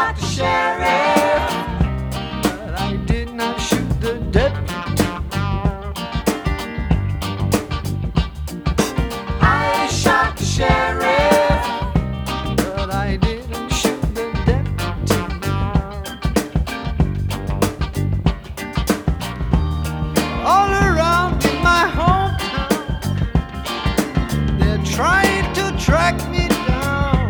shot the sheriff, but I did not shoot the deputy. I shot the sheriff, but I didn't shoot the deputy. All around in my hometown, they're trying to track me down.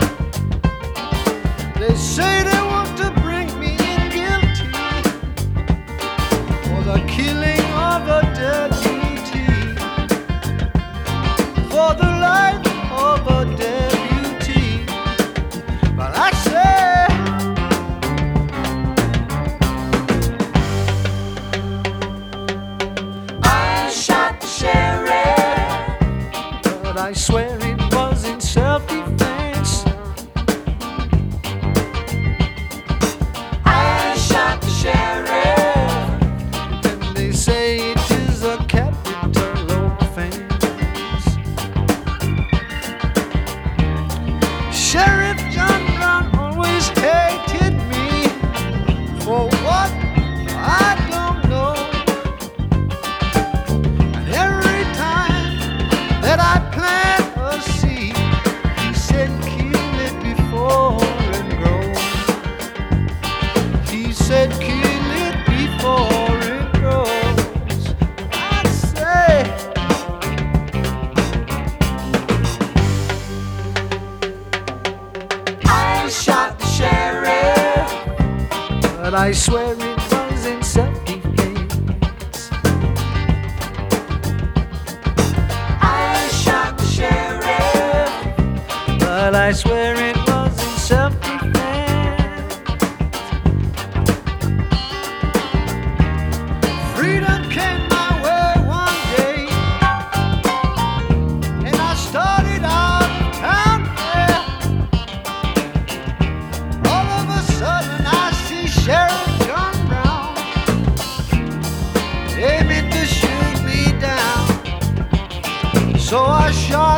They say they want to bring me in guilty for the killing of a deputy, for the life of a deputy. But I say, I shot the sheriff, but I swear it was in self-defense. I shot the sheriff, and they say it is a capital offense. Sheriff John Brown always hated me for what I don't know. And every time that I plant a seed, he said, kill it before it grows. He said, kill it before it grows. I say, I shot the sheriff, but I swear it was in self-defense. I shot the sheriff, but I swear it was in self-defense. Freedom came my way one day, and I started out down there. All of a sudden I see Sheriff John Brown aiming to shoot me down. So I shot